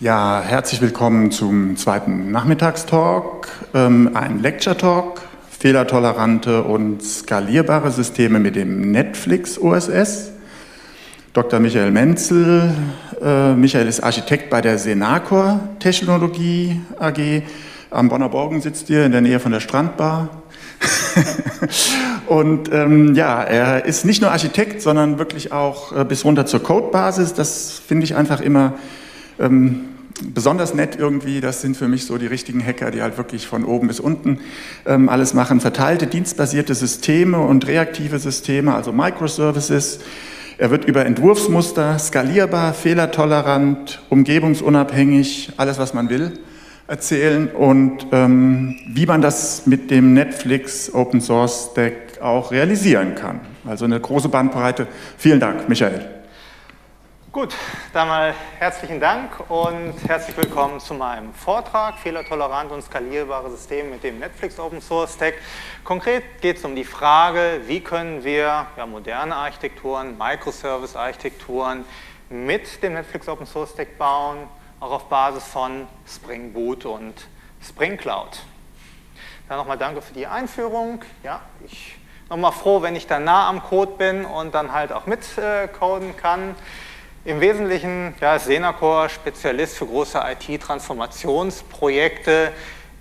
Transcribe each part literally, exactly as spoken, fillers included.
Ja, herzlich willkommen zum zweiten Nachmittagstalk, ähm, ein Lecture-Talk, fehlertolerante und skalierbare Systeme mit dem Netflix O S S. Doktor Michael Menzel, äh, Michael ist Architekt bei der Senacor Technologie A G, am Bonner Borgen sitzt hier in der Nähe von der Strandbar. Und ähm, ja, er ist nicht nur Architekt, sondern wirklich auch äh, bis runter zur Codebasis. Das finde ich einfach immer ähm, besonders nett irgendwie. Das sind für mich so die richtigen Hacker, die halt wirklich von oben bis unten ähm, alles machen. Verteilte, dienstbasierte Systeme und reaktive Systeme, also Microservices. Er wird über Entwurfsmuster, skalierbar, fehlertolerant, umgebungsunabhängig, alles was man will, erzählen und ähm, wie man das mit dem Netflix Open Source Stack auch realisieren kann. Also eine große Bandbreite. Vielen Dank, Michael. Gut, dann mal herzlichen Dank und herzlich willkommen zu meinem Vortrag Fehlertolerant und skalierbare Systeme mit dem Netflix Open Source Stack. Konkret geht es um die Frage, wie können wir ja, moderne Architekturen, Microservice-Architekturen mit dem Netflix Open Source Stack bauen, auch auf Basis von Spring Boot und Spring Cloud. Dann nochmal danke für die Einführung. Ja, ich bin nochmal froh, wenn ich da nah am Code bin und dann halt auch mitcoden äh, kann. Im Wesentlichen ja, ist Senacor Spezialist für große I T-Transformationsprojekte,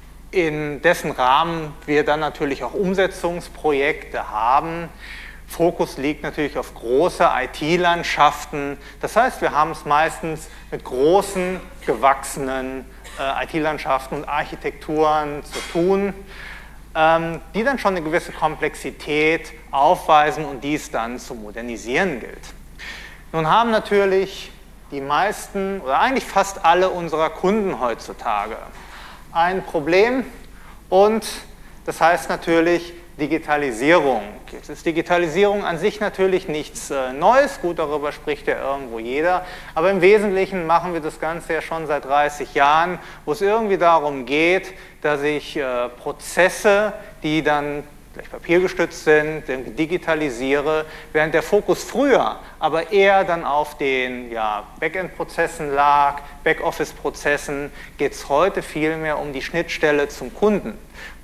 in dessen Rahmen wir dann natürlich auch Umsetzungsprojekte haben. Fokus liegt natürlich auf große I T-Landschaften. Das heißt, wir haben es meistens mit großen, gewachsenen äh, I T-Landschaften und Architekturen zu tun, ähm, die dann schon eine gewisse Komplexität aufweisen und dies dann zu modernisieren gilt. Nun haben natürlich die meisten oder eigentlich fast alle unserer Kunden heutzutage ein Problem und das heißt natürlich Digitalisierung. Jetzt ist Digitalisierung an sich natürlich nichts äh, Neues, gut, darüber spricht ja irgendwo jeder, aber im Wesentlichen machen wir das Ganze ja schon seit dreißig Jahren, wo es irgendwie darum geht, dass ich äh, Prozesse, die dann vielleicht papiergestützt sind, digitalisiere, während der Fokus früher aber eher dann auf den ja, Backend-Prozessen lag, Backoffice-Prozessen, geht es heute vielmehr um die Schnittstelle zum Kunden.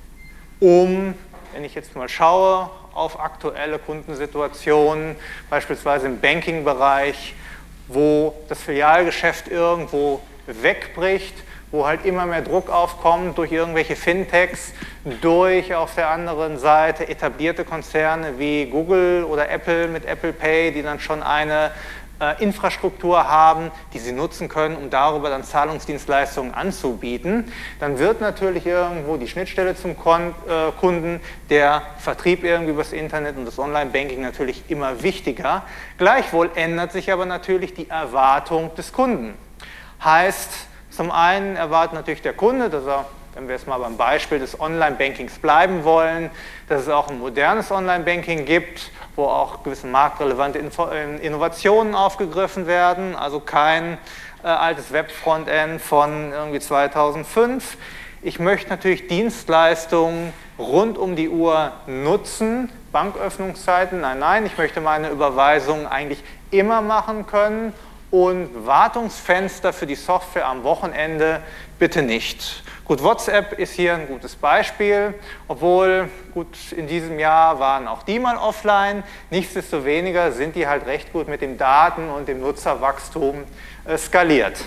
Um, wenn ich jetzt mal schaue auf aktuelle Kundensituationen, beispielsweise im Banking-Bereich, wo das Filialgeschäft irgendwo wegbricht, wo halt immer mehr Druck aufkommt durch irgendwelche Fintechs, durch auf der anderen Seite etablierte Konzerne wie Google oder Apple mit Apple Pay, die dann schon eine äh, Infrastruktur haben, die sie nutzen können, um darüber dann Zahlungsdienstleistungen anzubieten. Dann wird natürlich irgendwo die Schnittstelle zum Kon äh, Kunden, der Vertrieb irgendwie übers Internet und das Online-Banking natürlich immer wichtiger. Gleichwohl ändert sich aber natürlich die Erwartung des Kunden. Heißt, zum einen erwartet natürlich der Kunde, dass er, wenn wir jetzt mal beim Beispiel des Online-Bankings bleiben wollen, dass es auch ein modernes Online-Banking gibt, wo auch gewisse marktrelevante Innovationen aufgegriffen werden, also kein äh, altes Web-Frontend von irgendwie zweitausendfünf. Ich möchte natürlich Dienstleistungen rund um die Uhr nutzen, Banköffnungszeiten, nein, nein, ich möchte meine Überweisungen eigentlich immer machen können. Und Wartungsfenster für die Software am Wochenende bitte nicht. Gut, WhatsApp ist hier ein gutes Beispiel, obwohl, gut, in diesem Jahr waren auch die mal offline. Nichtsdestoweniger sind die halt recht gut mit dem Daten- und dem Nutzerwachstum äh, skaliert.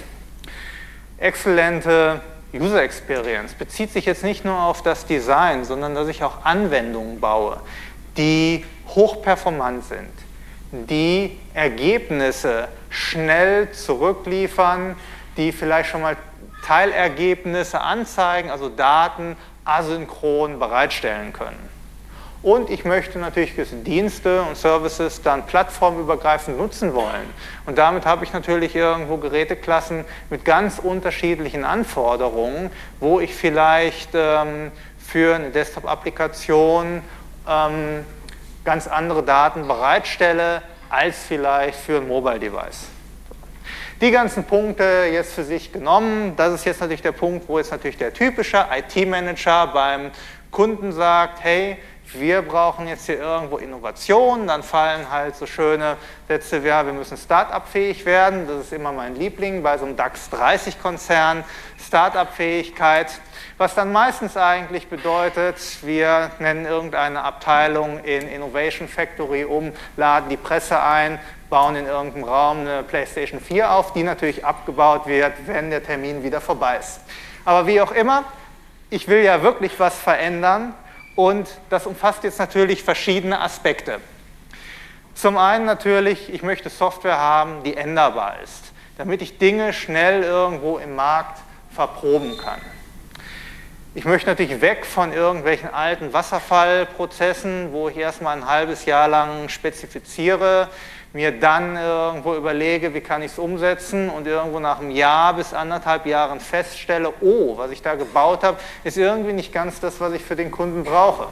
Exzellente User Experience bezieht sich jetzt nicht nur auf das Design, sondern dass ich auch Anwendungen baue, die hochperformant sind, die Ergebnisse schnell zurückliefern, die vielleicht schon mal Teilergebnisse anzeigen, also Daten asynchron bereitstellen können. Und ich möchte natürlich gewisse Dienste und Services dann plattformübergreifend nutzen wollen. Und damit habe ich natürlich irgendwo Geräteklassen mit ganz unterschiedlichen Anforderungen, wo ich vielleicht ähm, für eine Desktop-Applikation ähm, ganz andere Daten bereitstelle, als vielleicht für ein Mobile-Device. Die ganzen Punkte jetzt für sich genommen, das ist jetzt natürlich der Punkt, wo jetzt natürlich der typische I T-Manager beim Kunden sagt, hey, wir brauchen jetzt hier irgendwo Innovation, dann fallen halt so schöne Sätze wie, ja, wir müssen Start-up-fähig werden, das ist immer mein Liebling bei so einem DAX dreißig Konzern, Start-up-Fähigkeit, was dann meistens eigentlich bedeutet, wir nennen irgendeine Abteilung in Innovation Factory um, laden die Presse ein, bauen in irgendeinem Raum eine PlayStation vier auf, die natürlich abgebaut wird, wenn der Termin wieder vorbei ist. Aber wie auch immer, ich will ja wirklich was verändern und das umfasst jetzt natürlich verschiedene Aspekte. Zum einen natürlich, ich möchte Software haben, die änderbar ist, damit ich Dinge schnell irgendwo im Markt verproben kann. Ich möchte natürlich weg von irgendwelchen alten Wasserfallprozessen, wo ich erstmal ein halbes Jahr lang spezifiziere, mir dann irgendwo überlege, wie kann ich es umsetzen und irgendwo nach einem Jahr bis anderthalb Jahren feststelle, oh, was ich da gebaut habe, ist irgendwie nicht ganz das, was ich für den Kunden brauche.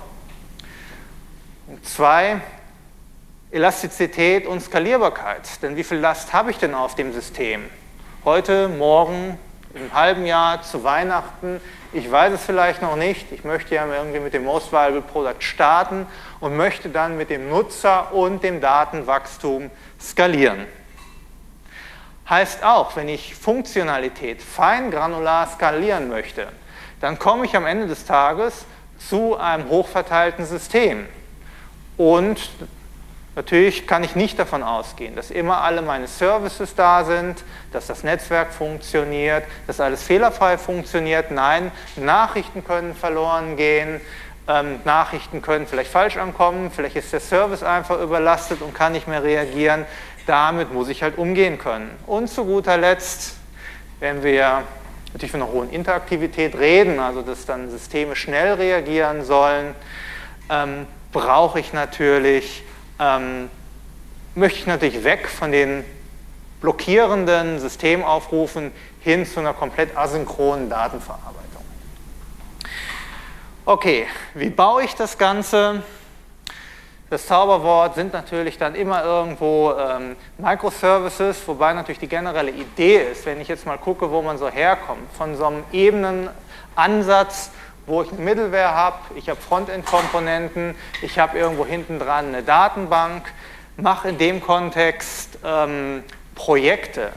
Und zwei, Elastizität und Skalierbarkeit. Denn wie viel Last habe ich denn auf dem System? Heute, morgen, in einem halben Jahr, zu Weihnachten, ich weiß es vielleicht noch nicht, ich möchte ja irgendwie mit dem Most Valuable Product starten und möchte dann mit dem Nutzer und dem Datenwachstum skalieren. Heißt auch, wenn ich Funktionalität feingranular skalieren möchte, dann komme ich am Ende des Tages zu einem hochverteilten System. Und natürlich kann ich nicht davon ausgehen, dass immer alle meine Services da sind, dass das Netzwerk funktioniert, dass alles fehlerfrei funktioniert. Nein, Nachrichten können verloren gehen, ähm, Nachrichten können vielleicht falsch ankommen, vielleicht ist der Service einfach überlastet und kann nicht mehr reagieren. Damit muss ich halt umgehen können. Und zu guter Letzt, wenn wir natürlich von einer hohen Interaktivität reden, also dass dann Systeme schnell reagieren sollen, ähm, brauche ich natürlich Ähm, möchte ich natürlich weg von den blockierenden Systemaufrufen hin zu einer komplett asynchronen Datenverarbeitung. Okay, wie baue ich das Ganze? Das Zauberwort sind natürlich dann immer irgendwo ähm, Microservices, wobei natürlich die generelle Idee ist, wenn ich jetzt mal gucke, wo man so herkommt, von so einem Ebenenansatz, wo ich eine Middleware habe, ich habe Frontend-Komponenten, ich habe irgendwo hinten dran eine Datenbank, mache in dem Kontext ähm, Projekte,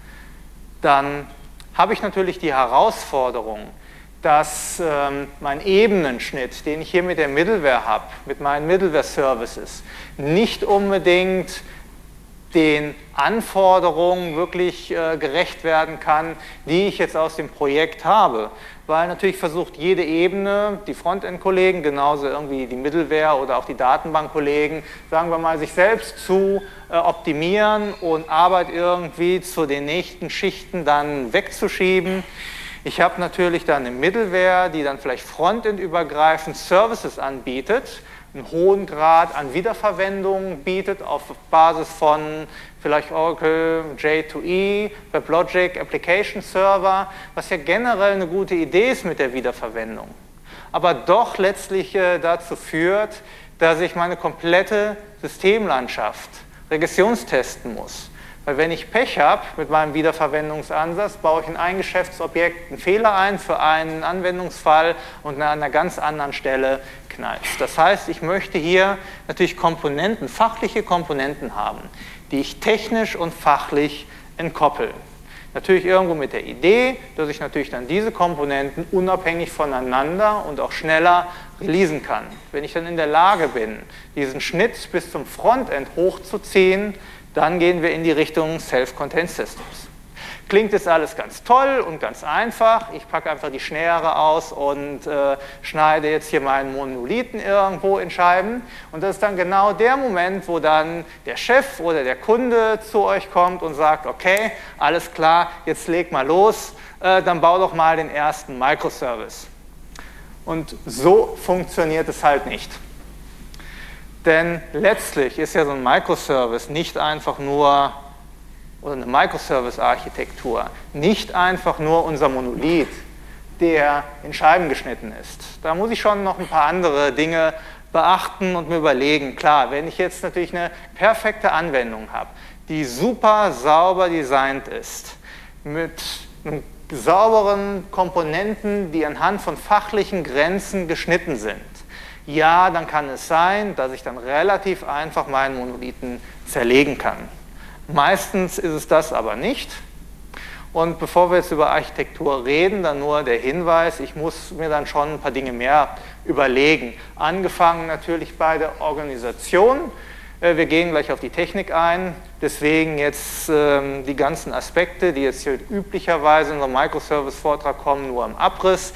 dann habe ich natürlich die Herausforderung, dass ähm, mein Ebenenschnitt, den ich hier mit der Middleware habe, mit meinen Middleware-Services, nicht unbedingt den Anforderungen wirklich äh, gerecht werden kann, die ich jetzt aus dem Projekt habe. Weil natürlich versucht jede Ebene, die Frontend-Kollegen, genauso irgendwie die Middleware oder auch die Datenbank-Kollegen, sagen wir mal, sich selbst zu äh, optimieren und Arbeit irgendwie zu den nächsten Schichten dann wegzuschieben. Ich habe natürlich dann eine Middleware, die dann vielleicht frontend-übergreifend Services anbietet, einen hohen Grad an Wiederverwendung bietet auf Basis von vielleicht Oracle, J zwei E, WebLogic, Application Server, was ja generell eine gute Idee ist mit der Wiederverwendung, aber doch letztlich äh, dazu führt, dass ich meine komplette Systemlandschaft regressionstesten muss. Weil wenn ich Pech habe mit meinem Wiederverwendungsansatz, baue ich in ein Geschäftsobjekt einen Fehler ein für einen Anwendungsfall und an einer ganz anderen Stelle knallt. Das heißt, ich möchte hier natürlich Komponenten, fachliche Komponenten haben, die ich technisch und fachlich entkoppel. Natürlich irgendwo mit der Idee, dass ich natürlich dann diese Komponenten unabhängig voneinander und auch schneller releasen kann. Wenn ich dann in der Lage bin, diesen Schnitt bis zum Frontend hochzuziehen, dann gehen wir in die Richtung Self-Contained Systems. Klingt jetzt alles ganz toll und ganz einfach. Ich packe einfach die Schere aus und äh, schneide jetzt hier meinen Monolithen irgendwo in Scheiben. Und das ist dann genau der Moment, wo dann der Chef oder der Kunde zu euch kommt und sagt, okay, alles klar, jetzt leg mal los, äh, dann bau doch mal den ersten Microservice. Und so funktioniert es halt nicht. Denn letztlich ist ja so ein Microservice nicht einfach nur, oder eine Microservice-Architektur, nicht einfach nur unser Monolith, der in Scheiben geschnitten ist. Da muss ich schon noch ein paar andere Dinge beachten und mir überlegen. Klar, wenn ich jetzt natürlich eine perfekte Anwendung habe, die super sauber designt ist, mit sauberen Komponenten, die anhand von fachlichen Grenzen geschnitten sind, Ja, dann kann es sein, dass ich dann relativ einfach meinen Monolithen zerlegen kann. Meistens ist es das aber nicht. Und bevor wir jetzt über Architektur reden, dann nur der Hinweis, ich muss mir dann schon ein paar Dinge mehr überlegen. Angefangen natürlich bei der Organisation. Wir gehen gleich auf die Technik ein, deswegen jetzt ähm, die ganzen Aspekte, die jetzt hier üblicherweise in unserem Microservice-Vortrag kommen, nur im Abriss.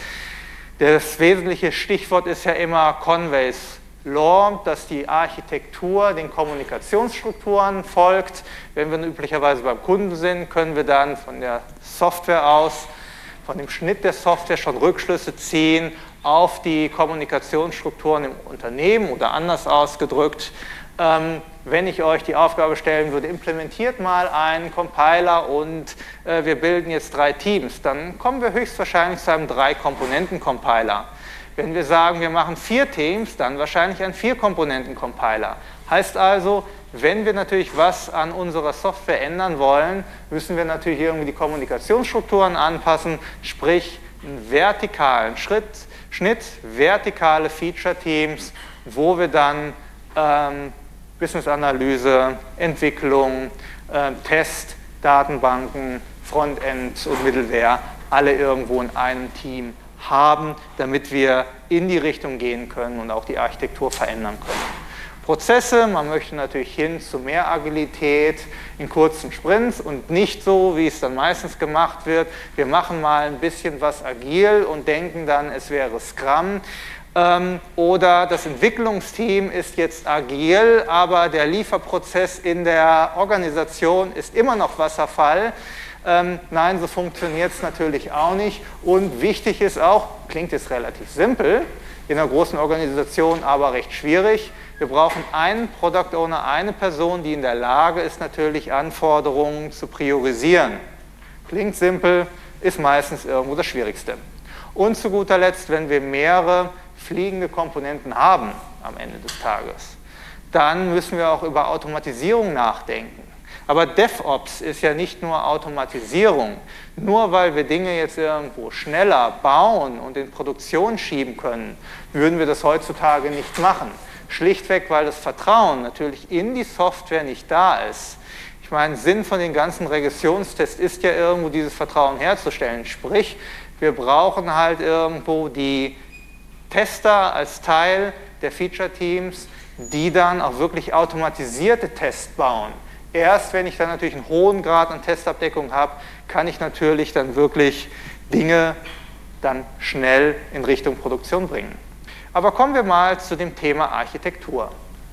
Das wesentliche Stichwort ist ja immer Conway's Law, dass die Architektur den Kommunikationsstrukturen folgt. Wenn wir üblicherweise beim Kunden sind, können wir dann von der Software aus, von dem Schnitt der Software schon Rückschlüsse ziehen auf die Kommunikationsstrukturen im Unternehmen oder anders ausgedrückt. Ähm, wenn ich euch die Aufgabe stellen würde, implementiert mal einen Compiler und äh, wir bilden jetzt drei Teams, dann kommen wir höchstwahrscheinlich zu einem Drei-Komponenten-Compiler. Wenn wir sagen, wir machen vier Teams, dann wahrscheinlich ein Vier-Komponenten-Compiler. Heißt also, wenn wir natürlich was an unserer Software ändern wollen, müssen wir natürlich irgendwie die Kommunikationsstrukturen anpassen, sprich einen vertikalen Schritt, Schnitt, vertikale Feature-Teams, wo wir dann ähm, Business-Analyse, Entwicklung, äh, Test, Datenbanken, Frontend und Middleware alle irgendwo in einem Team haben, damit wir in die Richtung gehen können und auch die Architektur verändern können. Prozesse, man möchte natürlich hin zu mehr Agilität in kurzen Sprints und nicht so, wie es dann meistens gemacht wird, wir machen mal ein bisschen was agil und denken dann, es wäre Scrum. Ähm, oder das Entwicklungsteam ist jetzt agil, aber der Lieferprozess in der Organisation ist immer noch Wasserfall. Ähm, nein, so funktioniert es natürlich auch nicht. Und wichtig ist auch, klingt jetzt relativ simpel, in einer großen Organisation aber recht schwierig. Wir brauchen einen Product Owner, eine Person, die in der Lage ist, natürlich Anforderungen zu priorisieren. Klingt simpel, ist meistens irgendwo das Schwierigste. Und zu guter Letzt, wenn wir mehrere fliegende Komponenten haben am Ende des Tages, dann müssen wir auch über Automatisierung nachdenken. Aber DevOps ist ja nicht nur Automatisierung. Nur weil wir Dinge jetzt irgendwo schneller bauen und in Produktion schieben können, würden wir das heutzutage nicht machen. Schlichtweg, weil das Vertrauen natürlich in die Software nicht da ist. Ich meine, Sinn von den ganzen Regressionstests ist ja irgendwo dieses Vertrauen herzustellen. Sprich, wir brauchen halt irgendwo die Tester als Teil der Feature-Teams, die dann auch wirklich automatisierte Tests bauen. Erst wenn ich dann natürlich einen hohen Grad an Testabdeckung habe, kann ich natürlich dann wirklich Dinge dann schnell in Richtung Produktion bringen. Aber kommen wir mal zu dem Thema Architektur.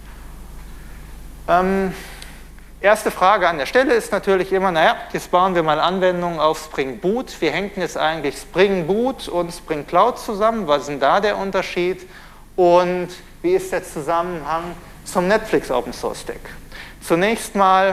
Ähm, erste Frage an der Stelle ist natürlich immer, naja, jetzt bauen wir mal Anwendungen auf Spring Boot. Wie hängt denn jetzt eigentlich Spring Boot und Spring Cloud zusammen? Was ist denn da der Unterschied? Und wie ist der Zusammenhang zum Netflix Open Source Stack? Zunächst mal,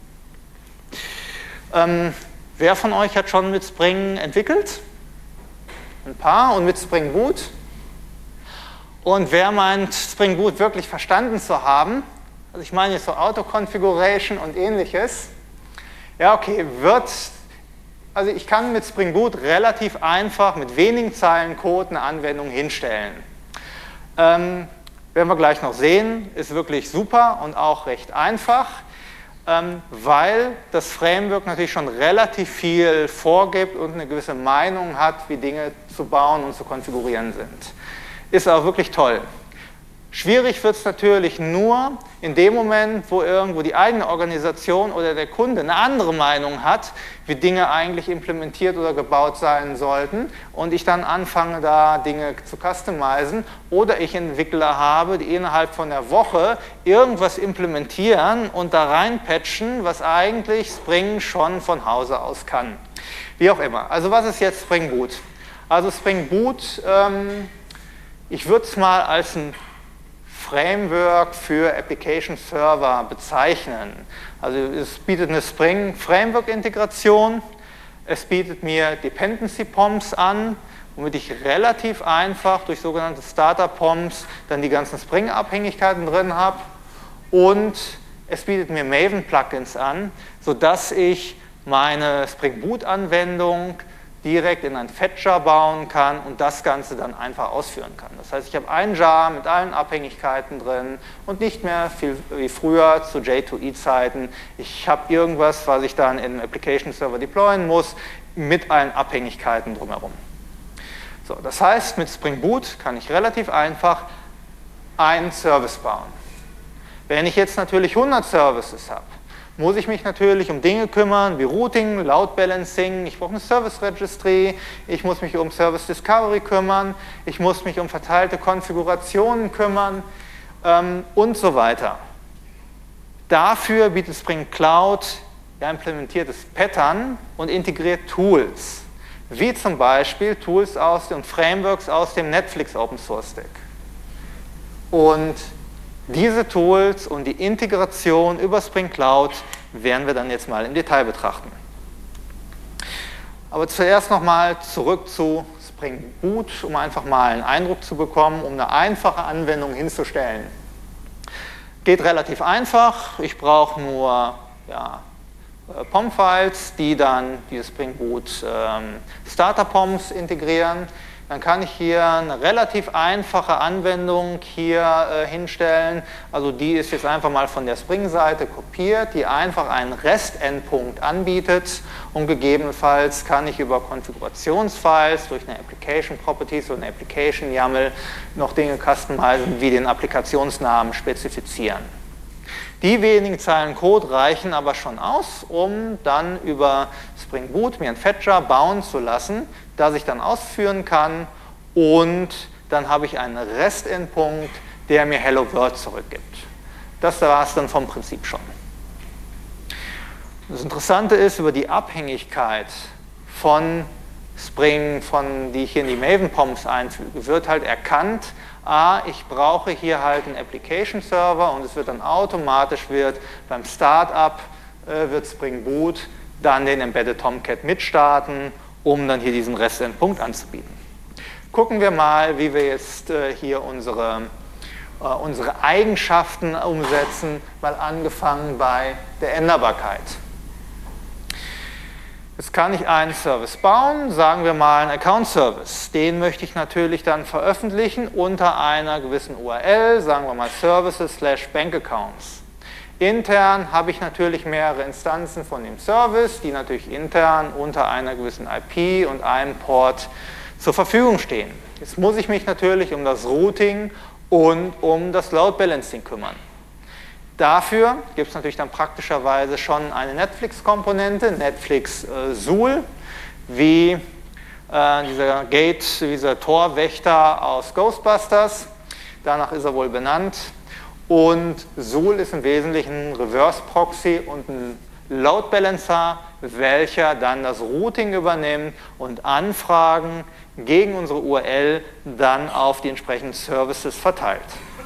ähm, wer von euch hat schon mit Spring entwickelt? Ein paar. Und mit Spring Boot? Und wer meint, Spring Boot wirklich verstanden zu haben? Also ich meine jetzt so Auto-Configuration und ähnliches. Ja, okay, wird, also ich kann mit Spring Boot relativ einfach mit wenigen Zeilen Code eine Anwendung hinstellen. Ähm, werden wir gleich noch sehen, ist wirklich super und auch recht einfach, ähm, weil das Framework natürlich schon relativ viel vorgibt und eine gewisse Meinung hat, wie Dinge zu bauen und zu konfigurieren sind. Ist auch wirklich toll. Schwierig wird es natürlich nur in dem Moment, wo irgendwo die eigene Organisation oder der Kunde eine andere Meinung hat, wie Dinge eigentlich implementiert oder gebaut sein sollten und ich dann anfange, da Dinge zu customizen oder ich Entwickler habe, die innerhalb von einer Woche irgendwas implementieren und da reinpatchen, was eigentlich Spring schon von Hause aus kann. Wie auch immer. Also was ist jetzt Spring Boot? Also Spring Boot, ähm, ich würde es mal als ein Framework für Application Server bezeichnen. Also es bietet eine Spring Framework Integration, es bietet mir Dependency Pumps an, womit ich relativ einfach durch sogenannte Starter Pumps dann die ganzen Spring Abhängigkeiten drin habe und es bietet mir Maven Plugins an, sodass ich meine Spring Boot Anwendung direkt in ein Fetch-Jar bauen kann und das Ganze dann einfach ausführen kann. Das heißt, ich habe ein Jar mit allen Abhängigkeiten drin und nicht mehr viel wie früher zu J zwei E-Zeiten. Ich habe irgendwas, was ich dann in einem Application Server deployen muss, mit allen Abhängigkeiten drumherum. So, das heißt, mit Spring Boot kann ich relativ einfach einen Service bauen. Wenn ich jetzt natürlich hundert Services habe, muss ich mich natürlich um Dinge kümmern, wie Routing, Load Balancing, ich brauche eine Service Registry, ich muss mich um Service Discovery kümmern, ich muss mich um verteilte Konfigurationen kümmern ähm, und so weiter. Dafür bietet Spring Cloud ja implementiertes Pattern und integriert Tools, wie zum Beispiel Tools aus und Frameworks aus dem Netflix Open Source Stack. Und diese Tools und die Integration über Spring Cloud werden wir dann jetzt mal im Detail betrachten. Aber zuerst nochmal zurück zu Spring Boot, um einfach mal einen Eindruck zu bekommen, um eine einfache Anwendung hinzustellen. Geht relativ einfach. Ich brauche nur ja, P O M-Files, die dann diese Spring Boot ähm, Starter-P O Ms integrieren. Dann kann ich hier eine relativ einfache Anwendung hier äh, hinstellen. Also die ist jetzt einfach mal von der Spring-Seite kopiert, die einfach einen REST-Endpunkt anbietet und gegebenenfalls kann ich über Konfigurationsfiles durch eine Application Properties oder eine Application YAML noch Dinge customizen, wie den Applikationsnamen spezifizieren. Die wenigen Zeilen Code reichen aber schon aus, um dann über Spring Boot mir ein Fetch-Jar bauen zu lassen, das ich dann ausführen kann und dann habe ich einen REST-Endpunkt, der mir Hello World zurückgibt. Das war es dann vom Prinzip schon. Das Interessante ist, über die Abhängigkeit von Spring, von, die ich hier in die Maven P O Ms einfüge, wird halt erkannt, ah, ich brauche hier halt einen Application Server und es wird dann automatisch wird beim Startup äh, wird Spring Boot dann den Embedded Tomcat mitstarten, um dann hier diesen REST-Endpunkt anzubieten. Gucken wir mal, wie wir jetzt äh, hier unsere, äh, unsere Eigenschaften umsetzen, mal angefangen bei der Änderbarkeit. Jetzt kann ich einen Service bauen, sagen wir mal einen Account-Service. Den möchte ich natürlich dann veröffentlichen unter einer gewissen U R L, sagen wir mal Services slash Bank Accounts. Intern habe ich natürlich mehrere Instanzen von dem Service, die natürlich intern unter einer gewissen I P und einem Port zur Verfügung stehen. Jetzt muss ich mich natürlich um das Routing und um das Load Balancing kümmern. Dafür gibt es natürlich dann praktischerweise schon eine Netflix-Komponente, Netflix äh, Zool, wie äh, dieser Gate, dieser Torwächter aus Ghostbusters. Danach ist er wohl benannt. Und Zool ist im Wesentlichen ein Reverse-Proxy und ein Load Balancer, welcher dann das Routing übernimmt und Anfragen gegen unsere U R L dann auf die entsprechenden Services verteilt.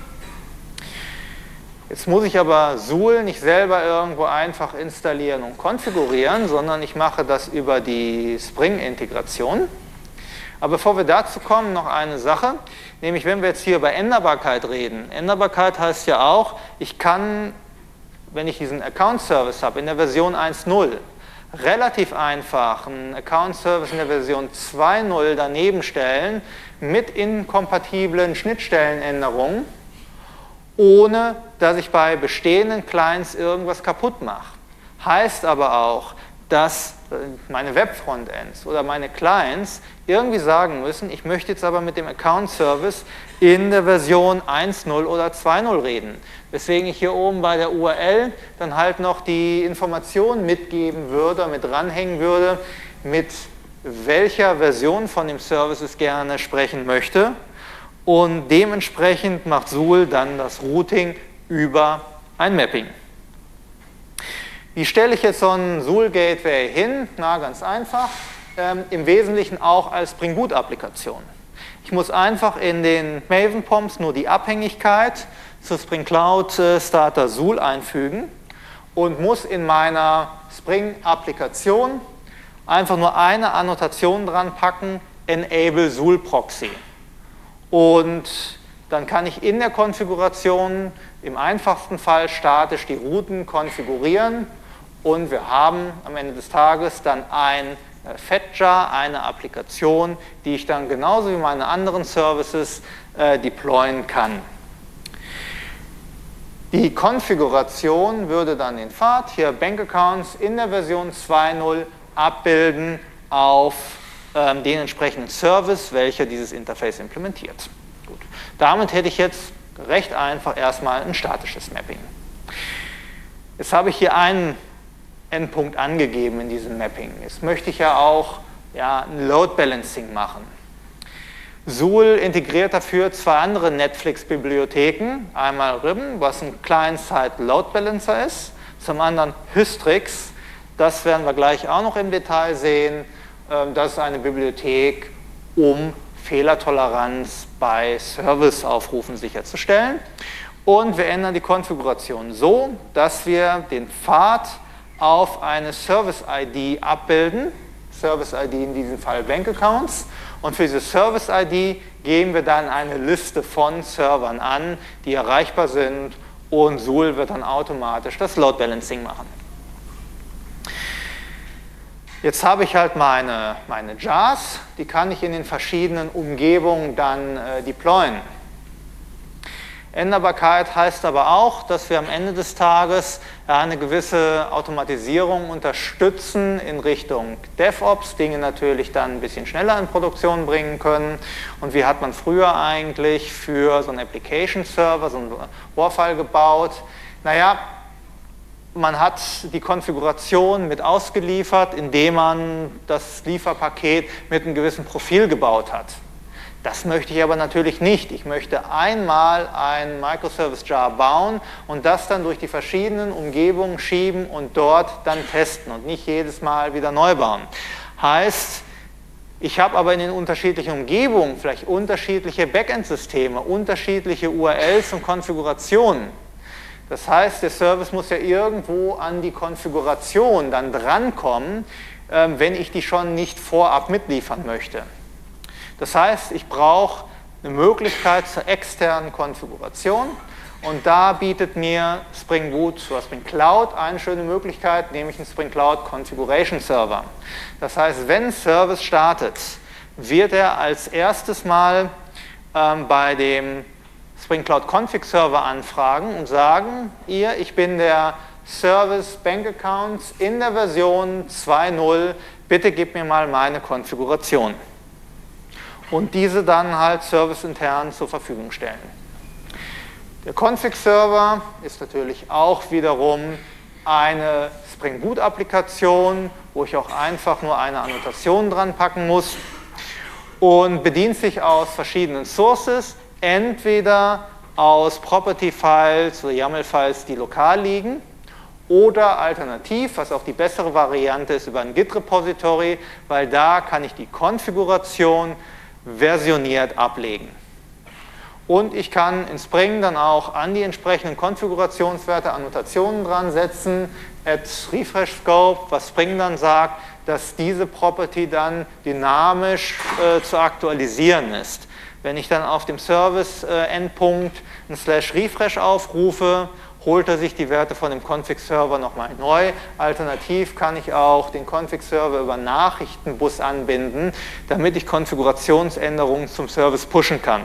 Jetzt muss ich aber Zool nicht selber irgendwo einfach installieren und konfigurieren, sondern ich mache das über die Spring-Integration. Aber bevor wir dazu kommen, noch eine Sache, nämlich wenn wir jetzt hier über Änderbarkeit reden. Änderbarkeit heißt ja auch, ich kann, wenn ich diesen Account-Service habe in der Version eins Punkt null, relativ einfach einen Account-Service in der Version zwei Punkt null daneben stellen mit inkompatiblen Schnittstellenänderungen, ohne dass ich bei bestehenden Clients irgendwas kaputt mache. Heißt aber auch, dass meine Web-Frontends oder meine Clients irgendwie sagen müssen, ich möchte jetzt aber mit dem Account-Service in der Version eins Punkt null oder zwei Punkt null reden. Weswegen ich hier oben bei der U R L dann halt noch die Information mitgeben würde, mit dranhängen würde, mit welcher Version von dem Service ich gerne sprechen möchte. Und dementsprechend macht Zool dann das Routing über ein Mapping. Wie stelle ich jetzt so ein Zool Gateway hin? Na, ganz einfach. Ähm, Im Wesentlichen auch als Spring Boot Applikation. Ich muss einfach in den Maven P O Ms nur die Abhängigkeit zu Spring Cloud äh, Starter Zool einfügen und muss in meiner Spring Applikation einfach nur eine Annotation dran packen, Enable Zool Proxy. Und dann kann ich in der Konfiguration im einfachsten Fall statisch die Routen konfigurieren und wir haben am Ende des Tages dann ein Fetcher, eine Applikation, die ich dann genauso wie meine anderen Services äh, deployen kann. Die Konfiguration würde dann den Pfad, hier Bank Accounts in der Version zwei Punkt null abbilden auf ähm, den entsprechenden Service, welcher dieses Interface implementiert. Gut. Damit hätte ich jetzt recht einfach erstmal ein statisches Mapping. Jetzt habe ich hier einen Endpunkt angegeben in diesem Mapping. Jetzt möchte ich ja auch ja, ein Load Balancing machen. Zuul integriert dafür zwei andere Netflix-Bibliotheken. Einmal Ribbon, was ein Client-Side-Load Balancer ist. Zum anderen Hystrix. Das werden wir gleich auch noch im Detail sehen. Das ist eine Bibliothek, um Fehlertoleranz bei Serviceaufrufen sicherzustellen. Und wir ändern die Konfiguration so, dass wir den Pfad auf eine Service-I D abbilden. Service-I D in diesem Fall Bank Accounts. Und für diese Service-I D geben wir dann eine Liste von Servern an, die erreichbar sind, und Zuul wird dann automatisch das Load Balancing machen. Jetzt habe ich halt meine, meine Jars, die kann ich in den verschiedenen Umgebungen dann äh, deployen. Änderbarkeit heißt aber auch, dass wir am Ende des Tages ja, eine gewisse Automatisierung unterstützen in Richtung DevOps, Dinge natürlich dann ein bisschen schneller in Produktion bringen können. Und wie hat man früher eigentlich für so einen Application Server, so einen Warfile gebaut? Naja, man hat die Konfiguration mit ausgeliefert, indem man das Lieferpaket mit einem gewissen Profil gebaut hat. Das möchte ich aber natürlich nicht. Ich möchte einmal ein Microservice-Jar bauen und das dann durch die verschiedenen Umgebungen schieben und dort dann testen und nicht jedes Mal wieder neu bauen. Heißt, ich habe aber in den unterschiedlichen Umgebungen vielleicht unterschiedliche Backend-Systeme, unterschiedliche U R Ls und Konfigurationen. Das heißt, der Service muss ja irgendwo an die Konfiguration dann drankommen, wenn ich die schon nicht vorab mitliefern möchte. Das heißt, ich brauche eine Möglichkeit zur externen Konfiguration und da bietet mir Spring Boot oder Spring Cloud eine schöne Möglichkeit, nämlich einen Spring Cloud Configuration Server. Das heißt, wenn ein Service startet, wird er als erstes mal ähm, bei dem Spring Cloud Config Server anfragen und sagen, ihr, ich bin der Service Bank Accounts in der Version zwei Punkt null, bitte gib mir mal meine Konfiguration. Und diese dann halt serviceintern zur Verfügung stellen. Der Config-Server ist natürlich auch wiederum eine Spring Boot-Applikation, wo ich auch einfach nur eine Annotation dran packen muss und bedient sich aus verschiedenen Sources, entweder aus Property-Files oder YAML-Files, die lokal liegen, oder alternativ, was auch die bessere Variante ist, über ein Git-Repository, weil da kann ich die Konfiguration versioniert ablegen. Und ich kann in Spring dann auch an die entsprechenden Konfigurationswerte Annotationen dran setzen, at refresh scope, was Spring dann sagt, dass diese Property dann dynamisch äh, zu aktualisieren ist. Wenn ich dann auf dem Service-Endpunkt äh, einen Slash Refresh aufrufe, holt er sich die Werte von dem Config-Server nochmal neu. Alternativ kann ich auch den Config-Server über Nachrichtenbus anbinden, damit ich Konfigurationsänderungen zum Service pushen kann.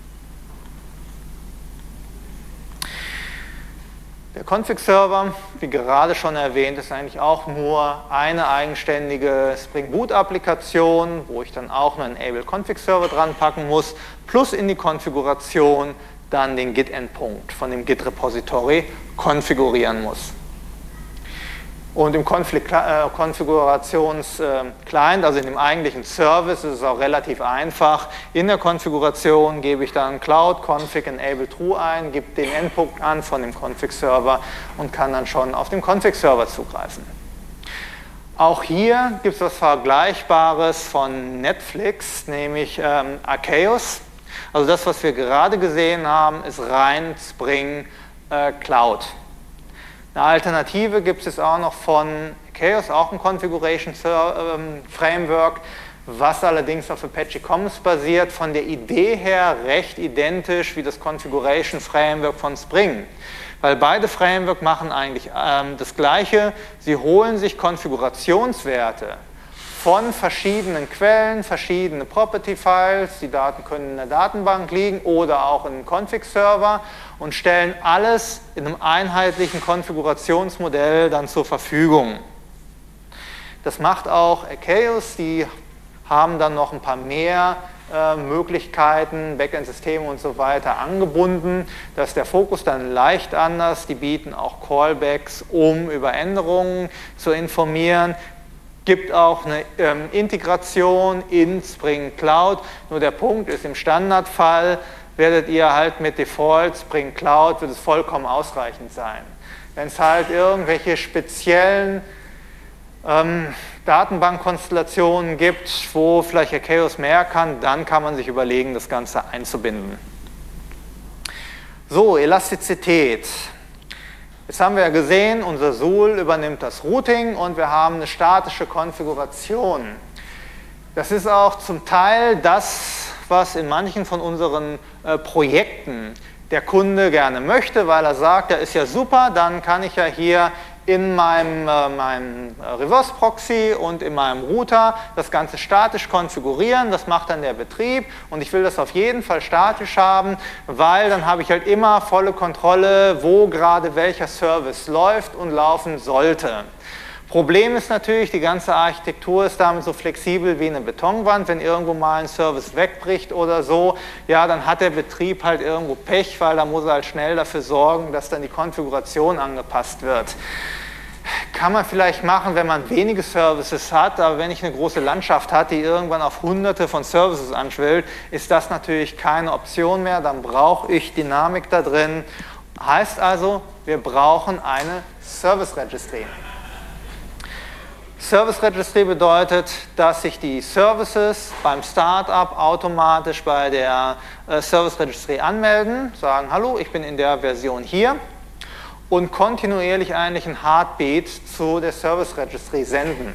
Der Config-Server, wie gerade schon erwähnt, ist eigentlich auch nur eine eigenständige Spring Boot-Applikation, wo ich dann auch einen Enable-Config-Server dran packen muss, plus in die Konfiguration dann den Git-Endpunkt von dem Git-Repository konfigurieren muss. Und im Konfigurations-Client, also in dem eigentlichen Service, ist es auch relativ einfach. In der Konfiguration gebe ich dann Cloud Config Enable True ein, gebe den Endpunkt an von dem Config-Server und kann dann schon auf den Config-Server zugreifen. Auch hier gibt es was Vergleichbares von Netflix, nämlich ähm, Archaeus. Also das, was wir gerade gesehen haben, ist rein Spring äh, Cloud. Eine Alternative gibt es auch noch von Chaos, auch ein Configuration Framework, was allerdings auf Apache Commons basiert, von der Idee her recht identisch wie das Configuration Framework von Spring. Weil beide Framework machen eigentlich ähm, das Gleiche. Sie holen sich Konfigurationswerte von verschiedenen Quellen, verschiedene Property-Files, die Daten können in der Datenbank liegen oder auch in einem Config-Server und stellen alles in einem einheitlichen Konfigurationsmodell dann zur Verfügung. Das macht auch Akeos, die haben dann noch ein paar mehr äh, Möglichkeiten, Backend-Systeme und so weiter angebunden. Da ist der Fokus dann leicht anders. Die bieten auch Callbacks, um über Änderungen zu informieren. Gibt auch eine ähm, Integration in Spring Cloud. Nur der Punkt ist, im Standardfall werdet ihr halt mit Default Spring Cloud, wird es vollkommen ausreichend sein. Wenn es halt irgendwelche speziellen ähm, Datenbankkonstellationen gibt, wo vielleicht Akeos mehr kann, dann kann man sich überlegen, das Ganze einzubinden. So, Elastizität. Jetzt haben wir ja gesehen, unser Joule übernimmt das Routing und wir haben eine statische Konfiguration. Das ist auch zum Teil das, was in manchen von unseren äh, Projekten der Kunde gerne möchte, weil er sagt, ja, ist ja super, dann kann ich ja hier in meinem, äh, meinem Reverse Proxy und in meinem Router das Ganze statisch konfigurieren, das macht dann der Betrieb und ich will das auf jeden Fall statisch haben, weil dann habe ich halt immer volle Kontrolle, wo gerade welcher Service läuft und laufen sollte. Problem ist natürlich, die ganze Architektur ist damit so flexibel wie eine Betonwand. Wenn irgendwo mal ein Service wegbricht oder so, ja, dann hat der Betrieb halt irgendwo Pech, weil da muss er halt schnell dafür sorgen, dass dann die Konfiguration angepasst wird. Kann man vielleicht machen, wenn man wenige Services hat, aber wenn ich eine große Landschaft habe, die irgendwann auf hunderte von Services anschwillt, ist das natürlich keine Option mehr, dann brauche ich Dynamik da drin. Heißt also, wir brauchen eine Service Registry. Service Registry bedeutet, dass sich die Services beim Startup automatisch bei der äh, Service Registry anmelden, sagen, hallo, ich bin in der Version hier und kontinuierlich eigentlich ein Heartbeat zu der Service Registry senden.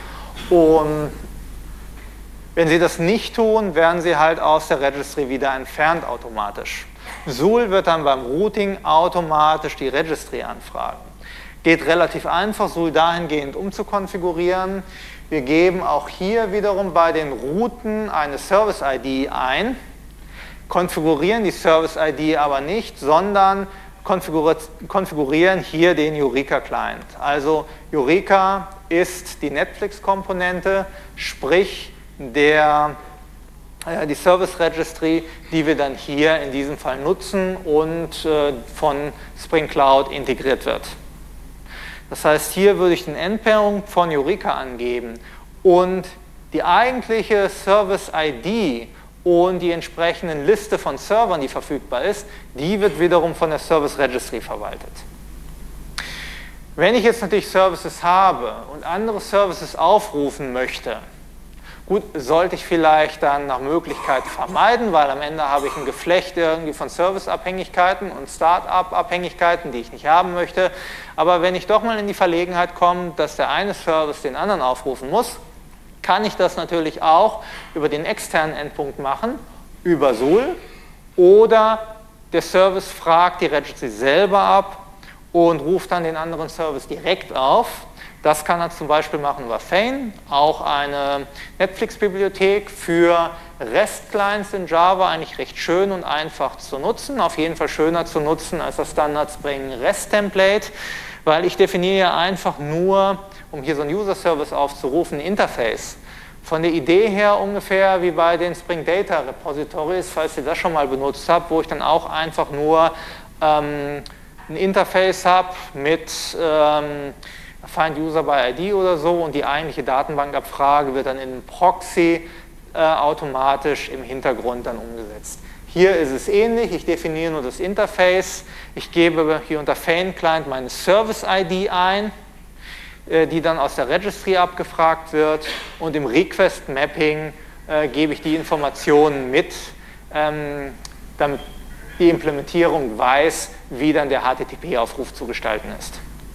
Und wenn sie das nicht tun, werden sie halt aus der Registry wieder entfernt automatisch. Joule wird dann beim Routing automatisch die Registry anfragen. Geht relativ einfach, Joule dahingehend umzukonfigurieren. Wir geben auch hier wiederum bei den Routen eine Service-I D ein, konfigurieren die Service-I D aber nicht, sondern konfigurieren hier den Eureka-Client. Also Eureka ist die Netflix-Komponente, sprich der, äh, die Service-Registry, die wir dann hier in diesem Fall nutzen und äh, von Spring Cloud integriert wird. Das heißt, hier würde ich den Endpunkt von Eureka angeben und die eigentliche Service-I D und die entsprechenden Liste von Servern, die verfügbar ist, die wird wiederum von der Service Registry verwaltet. Wenn ich jetzt natürlich Services habe und andere Services aufrufen möchte, gut, sollte ich vielleicht dann nach Möglichkeit vermeiden, weil am Ende habe ich ein Geflecht irgendwie von Serviceabhängigkeiten und Start-up-Abhängigkeiten, die ich nicht haben möchte. Aber wenn ich doch mal in die Verlegenheit komme, dass der eine Service den anderen aufrufen muss, kann ich das natürlich auch über den externen Endpunkt machen, über Joule, oder der Service fragt die Registry selber ab und ruft dann den anderen Service direkt auf. Das kann er zum Beispiel machen über Feign, auch eine Netflix-Bibliothek für REST-Clients in Java, eigentlich recht schön und einfach zu nutzen, auf jeden Fall schöner zu nutzen als das Standard Spring REST-Template, weil ich definiere einfach nur, um hier so einen User-Service aufzurufen, ein Interface. Von der Idee her ungefähr wie bei den Spring Data Repositories, falls ihr das schon mal benutzt habt, wo ich dann auch einfach nur ähm, ein Interface habe mit ähm, Find User by I D oder so und die eigentliche Datenbankabfrage wird dann in einem Proxy äh, automatisch im Hintergrund dann umgesetzt. Hier ist es ähnlich, ich definiere nur das Interface, ich gebe hier unter Feign Client meine Service-I D ein, äh, die dann aus der Registry abgefragt wird und im Request-Mapping äh, gebe ich die Informationen mit, ähm, damit die Implementierung weiß, wie dann der H T T P-Aufruf zu gestalten ist.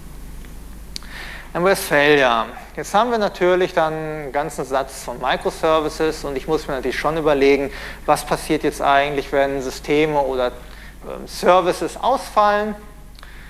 Dann Westphalia. Jetzt haben wir natürlich dann einen ganzen Satz von Microservices und ich muss mir natürlich schon überlegen, was passiert jetzt eigentlich, wenn Systeme oder ähm, Services ausfallen.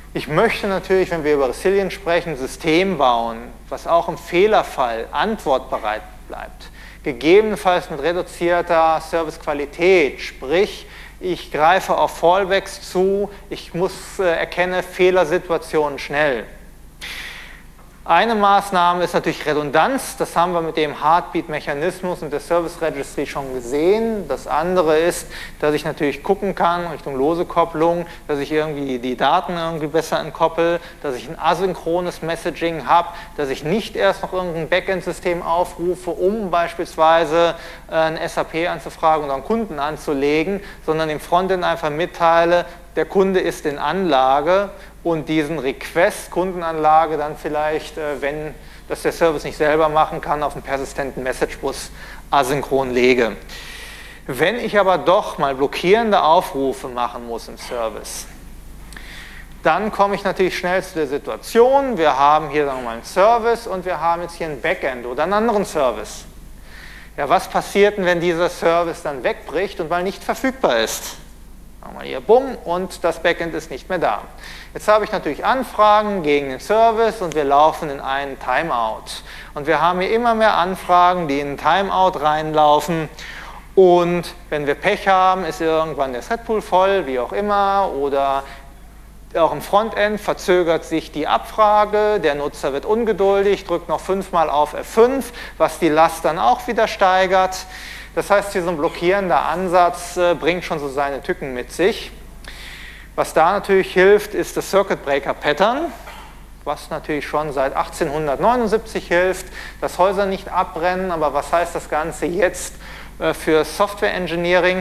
Ich möchte natürlich, wenn wir über Resilience sprechen, ein System bauen, was auch im Fehlerfall antwortbereit bleibt. Gegebenenfalls mit reduzierter Servicequalität, sprich, ich greife auf Fallbacks zu, ich muss, äh, erkenne Fehlersituationen schnell. Eine Maßnahme ist natürlich Redundanz, das haben wir mit dem Heartbeat-Mechanismus und der Service Registry schon gesehen. Das andere ist, dass ich natürlich gucken kann Richtung lose Kopplung, dass ich irgendwie die Daten irgendwie besser entkoppel, dass ich ein asynchrones Messaging habe, dass ich nicht erst noch irgendein Backend-System aufrufe, um beispielsweise ein S A P anzufragen oder einen Kunden anzulegen, sondern im Frontend einfach mitteile, der Kunde ist in Anlage und diesen Request Kundenanlage dann vielleicht, wenn das der Service nicht selber machen kann, auf einen persistenten Messagebus asynchron lege. Wenn ich aber doch mal blockierende Aufrufe machen muss im Service, dann komme ich natürlich schnell zu der Situation, wir haben hier sagen wir mal einen Service und wir haben jetzt hier ein Backend oder einen anderen Service. Ja, was passiert denn, wenn dieser Service dann wegbricht und mal nicht verfügbar ist? Machen wir hier bumm und das Backend ist nicht mehr da. Jetzt habe ich natürlich Anfragen gegen den Service und wir laufen in einen Timeout. Und wir haben hier immer mehr Anfragen, die in einen Timeout reinlaufen. Und wenn wir Pech haben, ist irgendwann der Setpool voll, wie auch immer, oder auch im Frontend verzögert sich die Abfrage, der Nutzer wird ungeduldig, drückt noch fünfmal auf F fünf, was die Last dann auch wieder steigert. Das heißt, hier so ein blockierender Ansatz äh, bringt schon so seine Tücken mit sich. Was da natürlich hilft, ist das Circuit Breaker Pattern, was natürlich schon seit achtzehnhundertneunundsiebzig hilft, dass Häuser nicht abbrennen. Aber was heißt das Ganze jetzt äh, für Software Engineering?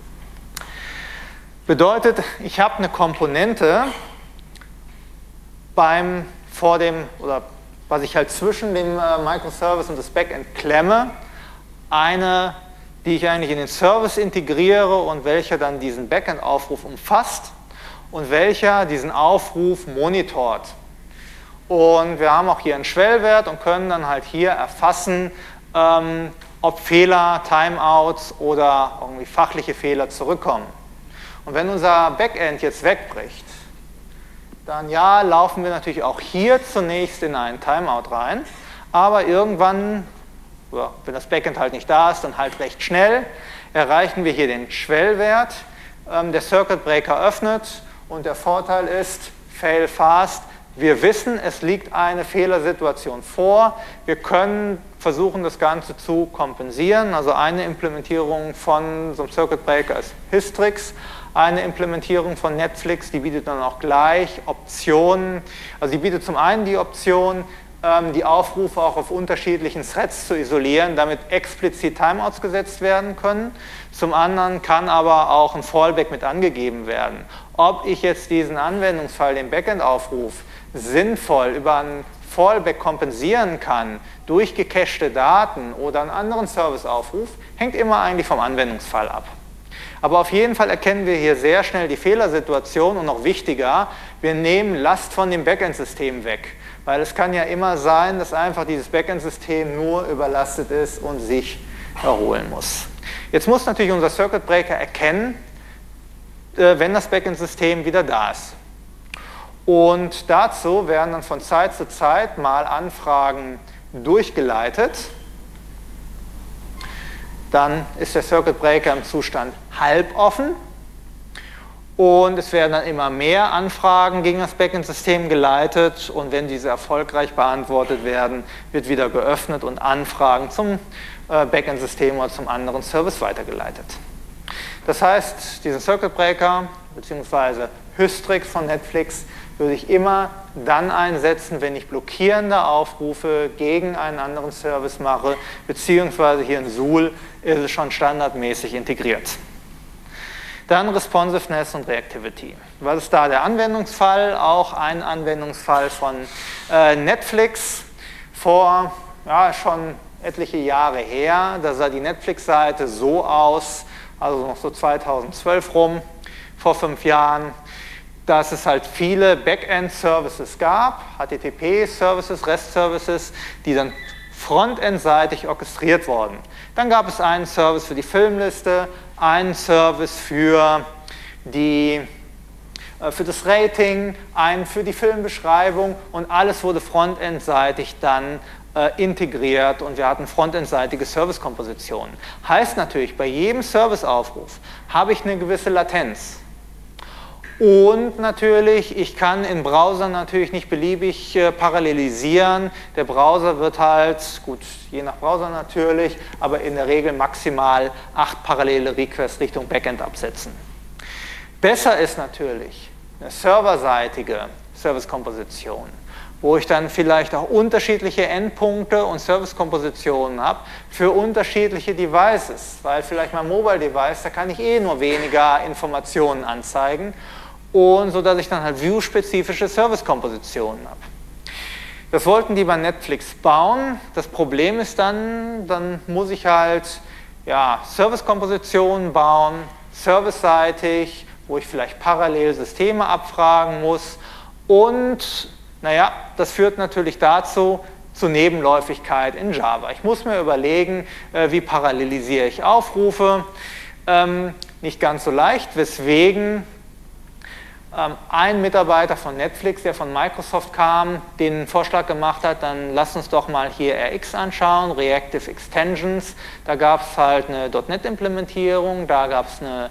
Bedeutet, ich habe eine Komponente beim, vor dem, oder was ich halt zwischen dem äh, Microservice und das Backend klemme, eine, die ich eigentlich in den Service integriere und welcher dann diesen Backend-Aufruf umfasst und welcher diesen Aufruf monitort. Und wir haben auch hier einen Schwellwert und können dann halt hier erfassen, ähm, ob Fehler, Timeouts oder irgendwie fachliche Fehler zurückkommen. Und wenn unser Backend jetzt wegbricht, dann ja, laufen wir natürlich auch hier zunächst in einen Timeout rein, aber irgendwann, ja, wenn das Backend halt nicht da ist, dann halt recht schnell, erreichen wir hier den Schwellwert, ähm, der Circuit Breaker öffnet und der Vorteil ist, fail fast, wir wissen, es liegt eine Fehlersituation vor, wir können versuchen, das Ganze zu kompensieren, also eine Implementierung von so einem Circuit Breaker ist Hystrix, eine Implementierung von Netflix, die bietet dann auch gleich Optionen, also die bietet zum einen die Option, die Aufrufe auch auf unterschiedlichen Threads zu isolieren, damit explizit Timeouts gesetzt werden können. Zum anderen kann aber auch ein Fallback mit angegeben werden. Ob ich jetzt diesen Anwendungsfall, den Backend-Aufruf, sinnvoll über einen Fallback kompensieren kann, durch gecachte Daten oder einen anderen Serviceaufruf, hängt immer eigentlich vom Anwendungsfall ab. Aber auf jeden Fall erkennen wir hier sehr schnell die Fehlersituation und noch wichtiger, wir nehmen Last von dem Backend-System weg. Weil es kann ja immer sein, dass einfach dieses Backend-System nur überlastet ist und sich erholen muss. Jetzt muss natürlich unser Circuit Breaker erkennen, wenn das Backend-System wieder da ist. Und dazu werden dann von Zeit zu Zeit mal Anfragen durchgeleitet. Dann ist der Circuit Breaker im Zustand halboffen. Und es werden dann immer mehr Anfragen gegen das Backend-System geleitet und wenn diese erfolgreich beantwortet werden, wird wieder geöffnet und Anfragen zum Backend-System oder zum anderen Service weitergeleitet. Das heißt, diesen Circuit Breaker bzw. Hystrix von Netflix würde ich immer dann einsetzen, wenn ich blockierende Aufrufe gegen einen anderen Service mache, beziehungsweise hier in Zool ist es schon standardmäßig integriert. Dann Responsiveness und Reactivity. Was ist da der Anwendungsfall? Auch ein Anwendungsfall von äh, Netflix vor ja, schon etliche Jahre her. Da sah die Netflix-Seite so aus, also noch so zweitausendzwölf rum, vor fünf Jahren, dass es halt viele Backend-Services gab, H T T P-Services, REST-Services, die dann frontendseitig orchestriert wurden. Dann gab es einen Service für die Filmliste, einen Service für die äh, für das Rating, einen für die Filmbeschreibung und alles wurde frontendseitig dann äh, integriert und wir hatten frontendseitige Service-Kompositionen. Heißt natürlich, bei jedem Serviceaufruf habe ich eine gewisse Latenz. Und natürlich, ich kann in Browsern natürlich nicht beliebig äh, parallelisieren. Der Browser wird halt, gut, je nach Browser natürlich, aber in der Regel maximal acht parallele Requests Richtung Backend absetzen. Besser ist natürlich eine serverseitige Service-Komposition, wo ich dann vielleicht auch unterschiedliche Endpunkte und Service-Kompositionen habe für unterschiedliche Devices, weil vielleicht mein Mobile-Device, da kann ich eh nur weniger Informationen anzeigen und so, dass ich dann halt View-spezifische Service-Kompositionen habe. Das wollten die bei Netflix bauen. Das Problem ist dann, dann muss ich halt ja, Service-Kompositionen bauen, serviceseitig, wo ich vielleicht parallel Systeme abfragen muss und naja, das führt natürlich dazu, zu Nebenläufigkeit in Java. Ich muss mir überlegen, äh, wie parallelisiere ich Aufrufe. Ähm, nicht ganz so leicht, weswegen ähm, ein Mitarbeiter von Netflix, der von Microsoft kam, den Vorschlag gemacht hat, dann lass uns doch mal hier R X anschauen, Reactive Extensions. Da gab es halt eine .NET-Implementierung, da gab es eine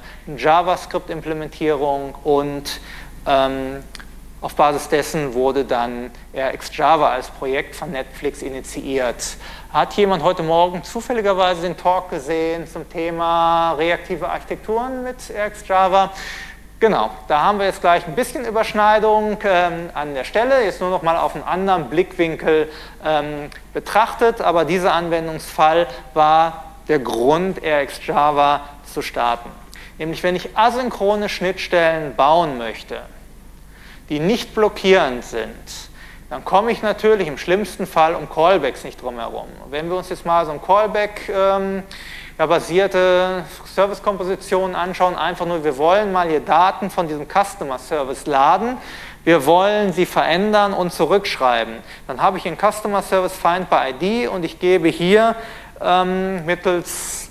JavaScript-Implementierung und ähm, auf Basis dessen wurde dann R X Java als Projekt von Netflix initiiert. Hat jemand heute Morgen zufälligerweise den Talk gesehen zum Thema reaktive Architekturen mit R X Java? Genau, da haben wir jetzt gleich ein bisschen Überschneidung ähm, an der Stelle, jetzt nur noch mal auf einen anderen Blickwinkel ähm, betrachtet, aber dieser Anwendungsfall war der Grund, R X Java zu starten. Nämlich, wenn ich asynchrone Schnittstellen bauen möchte, die nicht blockierend sind, dann komme ich natürlich im schlimmsten Fall um Callbacks nicht drum herum. Wenn wir uns jetzt mal so ein Callback ähm, ja, basierte Service-Kompositionen anschauen, einfach nur, wir wollen mal hier Daten von diesem Customer Service laden, wir wollen sie verändern und zurückschreiben. Dann habe ich einen Customer Service Find by I D und ich gebe hier ähm, mittels,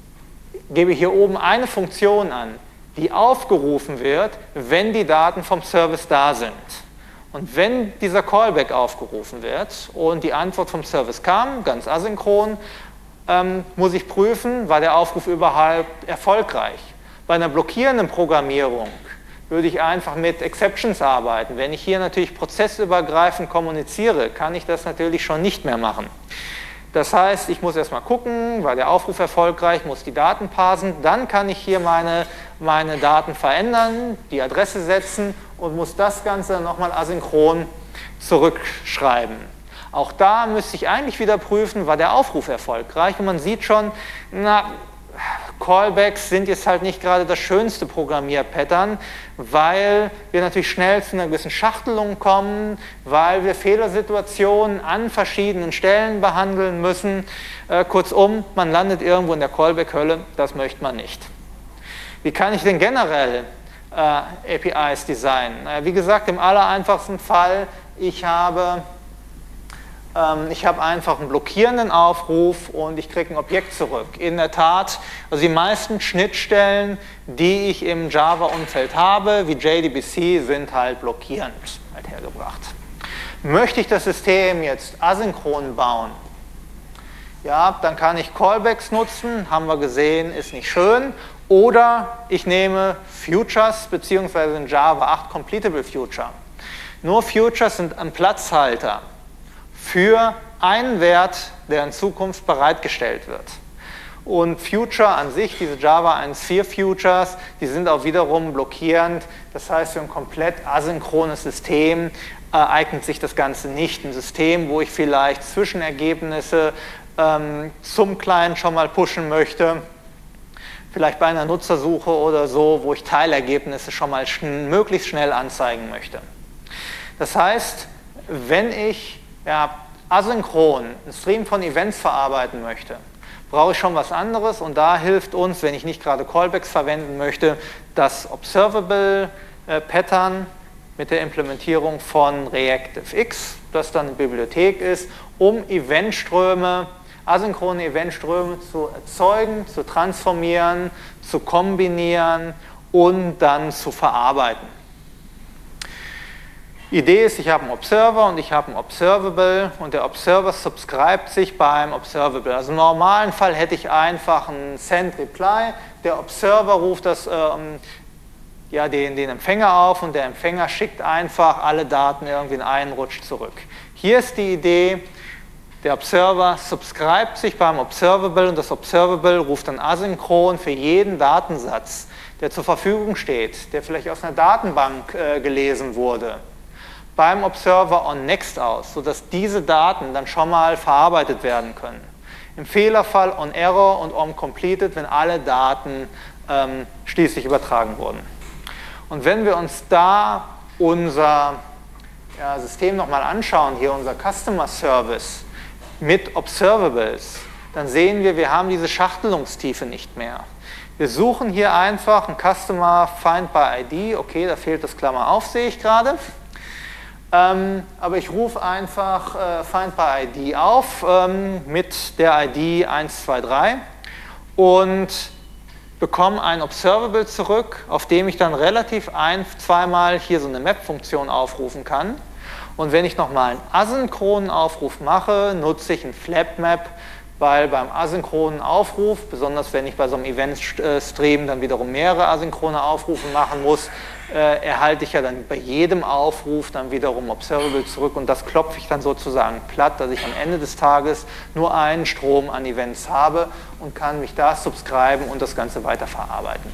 gebe hier oben eine Funktion an, die aufgerufen wird, wenn die Daten vom Service da sind. Und wenn dieser Callback aufgerufen wird und die Antwort vom Service kam, ganz asynchron, ähm, muss ich prüfen, war der Aufruf überhaupt erfolgreich. Bei einer blockierenden Programmierung würde ich einfach mit Exceptions arbeiten. Wenn ich hier natürlich prozessübergreifend kommuniziere, kann ich das natürlich schon nicht mehr machen. Das heißt, ich muss erstmal gucken, war der Aufruf erfolgreich, muss die Daten parsen, dann kann ich hier meine, meine Daten verändern, die Adresse setzen und muss das Ganze nochmal asynchron zurückschreiben. Auch da müsste ich eigentlich wieder prüfen, war der Aufruf erfolgreich und man sieht schon, na, Callbacks sind jetzt halt nicht gerade das schönste Programmierpattern, weil wir natürlich schnell zu einer gewissen Schachtelung kommen, weil wir Fehlersituationen an verschiedenen Stellen behandeln müssen. Äh, kurzum, man landet irgendwo in der Callback-Hölle, das möchte man nicht. Wie kann ich denn generell äh, A P Is designen? Äh, wie gesagt, im allereinfachsten Fall, ich habe Ich habe einfach einen blockierenden Aufruf und ich kriege ein Objekt zurück. In der Tat, also die meisten Schnittstellen, die ich im Java-Umfeld habe, wie J D B C, sind halt blockierend halt hergebracht. Möchte ich das System jetzt asynchron bauen? Ja, dann kann ich Callbacks nutzen, haben wir gesehen, ist nicht schön. Oder ich nehme Futures bzw. in Java acht Completable Future. Nur Futures sind ein Platzhalter für einen Wert, der in Zukunft bereitgestellt wird. Und Future an sich, diese Java eins Punkt vier Futures, die sind auch wiederum blockierend. Das heißt, für ein komplett asynchrones System äh, eignet sich das Ganze nicht. Ein System, wo ich vielleicht Zwischenergebnisse ähm, zum Client schon mal pushen möchte, vielleicht bei einer Nutzersuche oder so, wo ich Teilergebnisse schon mal schn- möglichst schnell anzeigen möchte. Das heißt, wenn ich ja, asynchron einen Stream von Events verarbeiten möchte, brauche ich schon was anderes und da hilft uns, wenn ich nicht gerade Callbacks verwenden möchte, das Observable äh, Pattern mit der Implementierung von ReactiveX, das dann eine Bibliothek ist, um Eventströme, asynchrone Eventströme zu erzeugen, zu transformieren, zu kombinieren und dann zu verarbeiten. Idee ist, ich habe einen Observer und ich habe einen Observable und der Observer subscribt sich beim Observable. Also im normalen Fall hätte ich einfach einen Send-Reply, der Observer ruft das, ähm, ja, den, den Empfänger auf und der Empfänger schickt einfach alle Daten irgendwie in einen Rutsch zurück. Hier ist die Idee, der Observer subscribt sich beim Observable und das Observable ruft dann asynchron für jeden Datensatz, der zur Verfügung steht, der vielleicht aus einer Datenbank äh, gelesen wurde, beim Observer on Next aus, sodass diese Daten dann schon mal verarbeitet werden können. Im Fehlerfall on Error und on Completed, wenn alle Daten ähm, schließlich übertragen wurden. Und wenn wir uns da unser ja, System nochmal anschauen, hier unser Customer Service mit Observables, dann sehen wir, wir haben diese Schachtelungstiefe nicht mehr. Wir suchen hier einfach ein Customer Find by I D, okay, da fehlt das Klammer auf, sehe ich gerade. Ähm, aber ich rufe einfach äh, Find by I D auf ähm, mit der I D eins zwei drei und bekomme ein Observable zurück, auf dem ich dann relativ ein-, zweimal hier so eine Map-Funktion aufrufen kann. Und wenn ich nochmal einen asynchronen Aufruf mache, nutze ich ein Flap-Map, weil beim asynchronen Aufruf, besonders wenn ich bei so einem Event-Stream dann wiederum mehrere asynchrone Aufrufe machen muss, äh, erhalte ich ja dann bei jedem Aufruf dann wiederum Observable zurück und das klopfe ich dann sozusagen platt, dass ich am Ende des Tages nur einen Strom an Events habe und kann mich da subscriben und das Ganze weiterverarbeiten.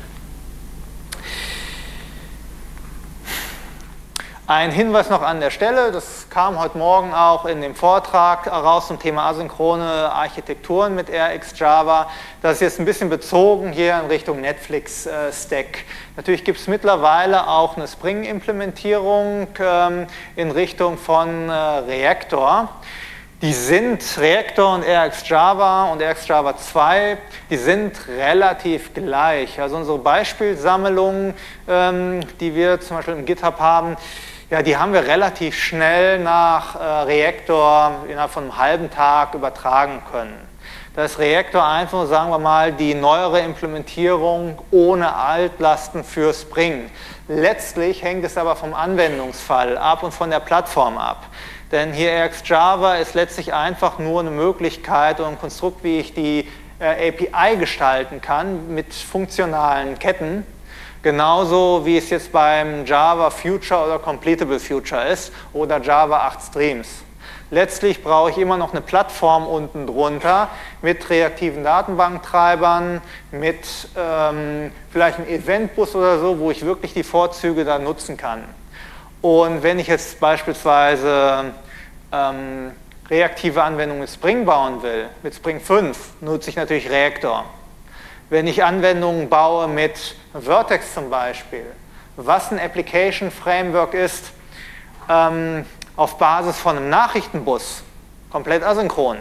Ein Hinweis noch an der Stelle, das kam heute Morgen auch in dem Vortrag raus zum Thema asynchrone Architekturen mit R X Java. Das ist jetzt ein bisschen bezogen hier in Richtung Netflix-Stack. Natürlich gibt es mittlerweile auch eine Spring-Implementierung ähm, in Richtung von äh, Reactor. Die sind, Reactor und R X Java und R X Java zwei, die sind relativ gleich. Also unsere Beispielsammlungen, ähm, die wir zum Beispiel im GitHub haben, ja, die haben wir relativ schnell nach äh, Reactor innerhalb von einem halben Tag übertragen können. Da ist Reactor einfach, sagen wir mal, die neuere Implementierung ohne Altlasten für Spring. Letztlich hängt es aber vom Anwendungsfall ab und von der Plattform ab. Denn hier R X Java ist letztlich einfach nur eine Möglichkeit oder ein Konstrukt, wie ich die äh, A P I gestalten kann mit funktionalen Ketten. Genauso wie es jetzt beim Java Future oder Completable Future ist oder Java acht Streams. Letztlich brauche ich immer noch eine Plattform unten drunter mit reaktiven Datenbanktreibern, mit ähm, vielleicht einem Eventbus oder so, wo ich wirklich die Vorzüge da nutzen kann. Und wenn ich jetzt beispielsweise ähm, reaktive Anwendungen mit Spring bauen will, mit Spring fünf, nutze ich natürlich Reactor. Wenn ich Anwendungen baue mit Vertex zum Beispiel, was ein Application Framework ist, ähm, auf Basis von einem Nachrichtenbus, komplett asynchron,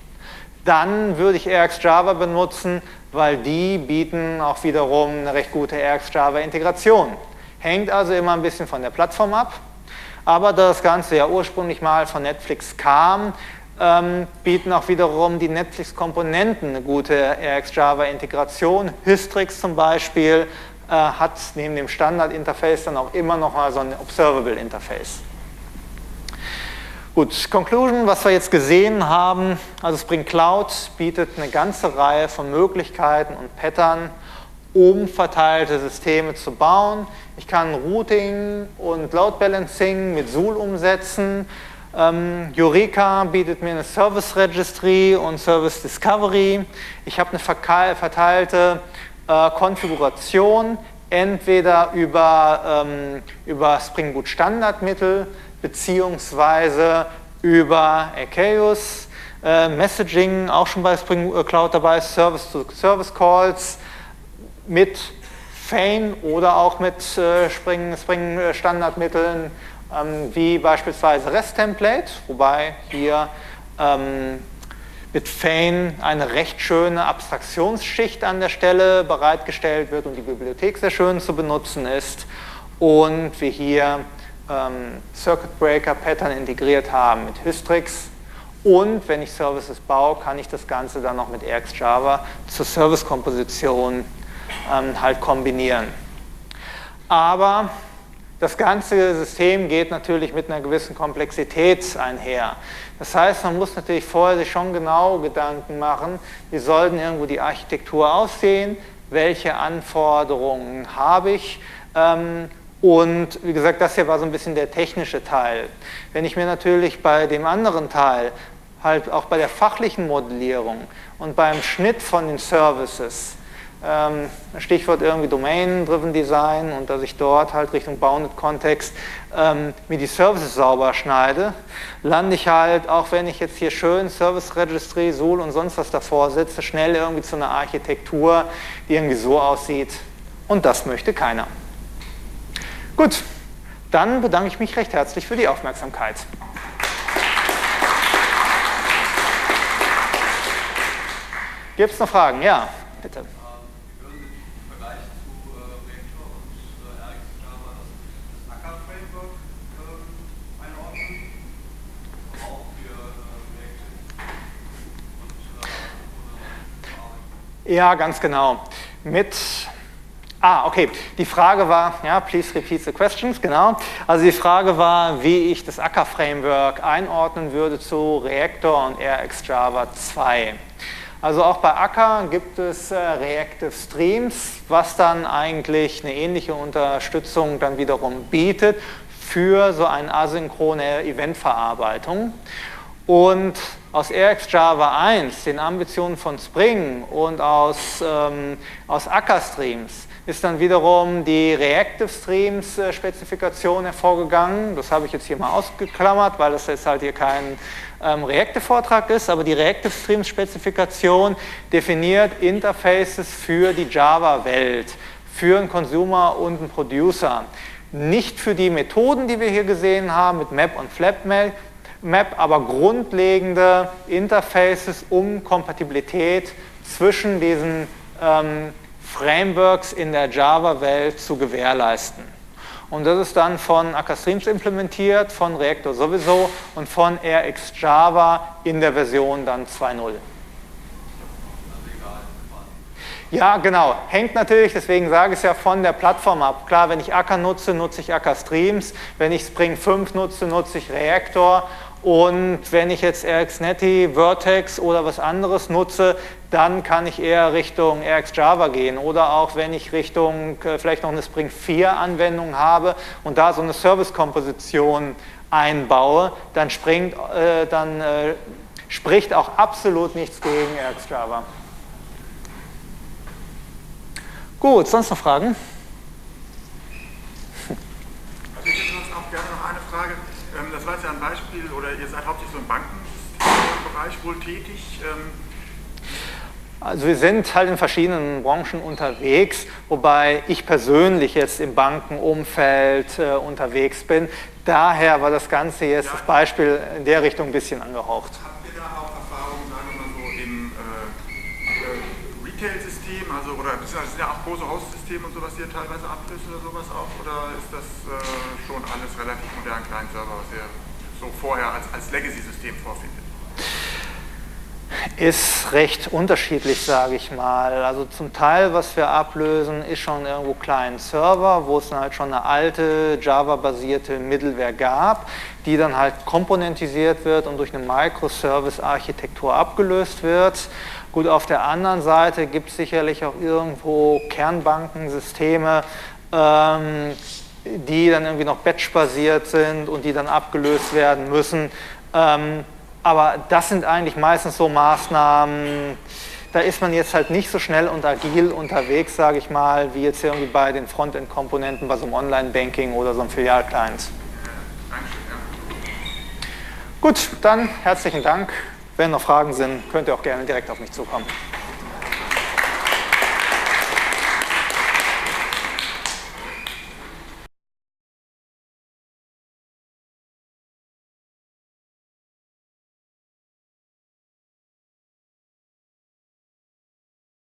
dann würde ich R X Java benutzen, weil die bieten auch wiederum eine recht gute R X Java Integration. Hängt also immer ein bisschen von der Plattform ab, aber da das Ganze ja ursprünglich mal von Netflix kam, ähm, bieten auch wiederum die Netflix-Komponenten eine gute R X Java-Integration. Hystrix zum Beispiel äh, hat neben dem Standard-Interface dann auch immer noch mal so ein Observable-Interface. Gut, Conclusion, was wir jetzt gesehen haben, also Spring Cloud bietet eine ganze Reihe von Möglichkeiten und Pattern, um verteilte Systeme zu bauen. Ich kann Routing und Load Balancing mit Joule umsetzen. Ähm, Eureka bietet mir eine Service Registry und Service Discovery. Ich habe eine verteilte äh, Konfiguration, entweder über, ähm, über Spring Boot Standardmittel beziehungsweise über Akeus, äh, Messaging, auch schon bei Spring Cloud dabei, Service-to-Service Calls, mit Feign oder auch mit äh, Spring, Spring Standardmitteln, ähm, wie beispielsweise REST-Template, wobei hier ähm, mit Feign eine recht schöne Abstraktionsschicht an der Stelle bereitgestellt wird und die Bibliothek sehr schön zu benutzen ist und wir hier ähm, Circuit Breaker Pattern integriert haben mit Hystrix. Und wenn ich Services baue, kann ich das Ganze dann noch mit R X Java zur Service-Komposition ähm, halt kombinieren. Aber Das ganze System geht natürlich mit einer gewissen Komplexität einher. Das heißt, man muss natürlich vorher sich schon genau Gedanken machen, wie soll denn irgendwo die Architektur aussehen, welche Anforderungen habe ich. Und wie gesagt, das hier war so ein bisschen der technische Teil. Wenn ich mir natürlich bei dem anderen Teil, halt auch bei der fachlichen Modellierung und beim Schnitt von den Services, Ähm, Stichwort irgendwie Domain-Driven Design und dass ich dort halt Richtung Bounded-Kontext ähm, mir die Services sauber schneide, lande ich halt, auch wenn ich jetzt hier schön Service Registry, S U L und sonst was davor setze, schnell irgendwie zu einer Architektur, die irgendwie so aussieht. Und das möchte keiner. Gut, dann bedanke ich mich recht herzlich für die Aufmerksamkeit. Gibt es noch Fragen? Ja, bitte. Ja, ganz genau. Mit, ah, okay, die Frage war, ja, please repeat the questions, genau. Also die Frage war, wie ich das Akka-Framework einordnen würde zu Reactor und R X Java zwei. Also auch bei Akka gibt es äh, Reactive Streams, was dann eigentlich eine ähnliche Unterstützung dann wiederum bietet für so eine asynchrone Eventverarbeitung. Und aus R X Java eins, den Ambitionen von Spring und aus, ähm, aus Akka-Streams ist dann wiederum die Reactive Streams äh, Spezifikation hervorgegangen. Das habe ich jetzt hier mal ausgeklammert, weil das jetzt halt hier kein ähm, Reactive-Vortrag ist, aber die Reactive Streams Spezifikation definiert Interfaces für die Java-Welt, für einen Consumer und einen Producer. Nicht für die Methoden, die wir hier gesehen haben, mit Map und Flatmap, Map, aber grundlegende Interfaces, um Kompatibilität zwischen diesen ähm, Frameworks in der Java-Welt zu gewährleisten. Und das ist dann von Akka Streams implementiert, von Reactor sowieso und von R X Java in der Version dann zwei Punkt null. Ja, genau. Hängt natürlich, deswegen sage ich es ja, von der Plattform ab. Klar, wenn ich Akka nutze, nutze ich Akka Streams. Wenn ich Spring fünf nutze, nutze ich Reactor. Und wenn ich jetzt RxNetty, Vertex oder was anderes nutze, dann kann ich eher Richtung R X Java gehen. Oder auch wenn ich Richtung äh, vielleicht noch eine Spring vier Anwendung habe und da so eine Service-Komposition einbaue, dann, springt, äh, dann äh, spricht auch absolut nichts gegen R X Java. Gut, sonst noch Fragen? Also ich hätte sonst auch gerne noch eine Frage. Das war jetzt ja ein Beispiel, oder ihr seid hauptsächlich so im Bankenbereich wohl tätig. Also wir sind halt in verschiedenen Branchen unterwegs, wobei ich persönlich jetzt im Bankenumfeld äh, unterwegs bin. Daher war das Ganze jetzt, ja, das Beispiel in der Richtung ein bisschen angehaucht. Habt ihr da auch Erfahrungen, sagen wir mal so, im äh, Retail-System, also, oder das sind ja auch große Host-Systeme und sowas, die ihr teilweise ablöst oder sowas auch, oder ist das äh, schon alles relativ modern, kleinen Server, was ihr so vorher als, als Legacy-System vorfindet? Ist recht unterschiedlich, sage ich mal. Also zum Teil, was wir ablösen, ist schon irgendwo kleinen Server, wo es dann halt schon eine alte Java-basierte Middleware gab, die dann halt komponentisiert wird und durch eine Microservice-Architektur abgelöst wird. Gut, auf der anderen Seite gibt es sicherlich auch irgendwo Kernbankensysteme, ähm, die dann irgendwie noch batch-basiert sind und die dann abgelöst werden müssen. Ähm, aber das sind eigentlich meistens so Maßnahmen, da ist man jetzt halt nicht so schnell und agil unterwegs, sage ich mal, wie jetzt irgendwie bei den Frontend-Komponenten bei so einem Online-Banking oder so einem Filial-Client. Gut, dann herzlichen Dank. Wenn noch Fragen sind, könnt ihr auch gerne direkt auf mich zukommen.